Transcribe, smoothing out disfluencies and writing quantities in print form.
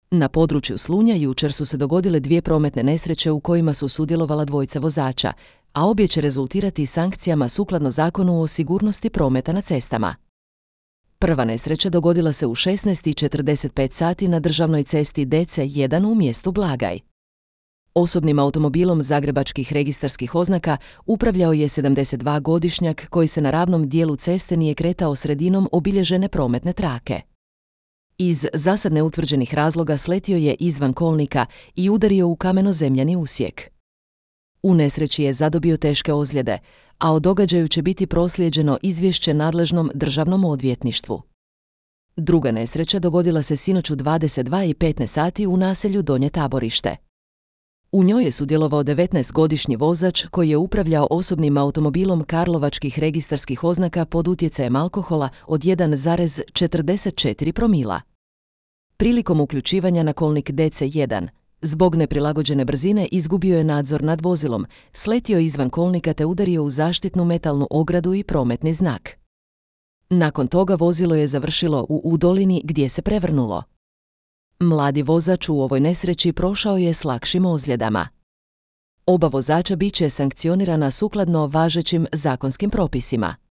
Na području Slunja jučer su se dogodile 2 prometne nesreće u kojima su sudjelovala 2 vozača, a obje će rezultirati sankcijama sukladno Zakonu o sigurnosti prometa na cestama. Prva nesreća dogodila se u 16:45 sati na državnoj cesti DC1 u mjestu Blagaj. Osobnim automobilom zagrebačkih registarskih oznaka upravljao je 72-godišnjak koji se na ravnom dijelu ceste nije kretao sredinom obilježene prometne trake. Iz zasad neutvrđenih razloga sletio je izvan kolnika i udario u kameno-zemljani usjek. U nesreći je zadobio teške ozljede, a o događaju će biti proslijeđeno izvješće nadležnom državnom odvjetništvu. Druga nesreća dogodila se sinoć u 22:15 sati u naselju Donje Taborište. U njoj je sudjelovao 19-godišnji vozač koji je upravljao osobnim automobilom karlovačkih registarskih oznaka pod utjecajem alkohola od 1,44 promila. Prilikom uključivanja na kolnik DC1, zbog neprilagođene brzine izgubio je nadzor nad vozilom, sletio izvan kolnika te udario u zaštitnu metalnu ogradu i prometni znak. Nakon toga vozilo je završilo u udolini gdje se prevrnulo. Mladi vozač u ovoj nesreći prošao je s lakšim ozljedama. Oba vozača bit će sankcionirana sukladno važećim zakonskim propisima.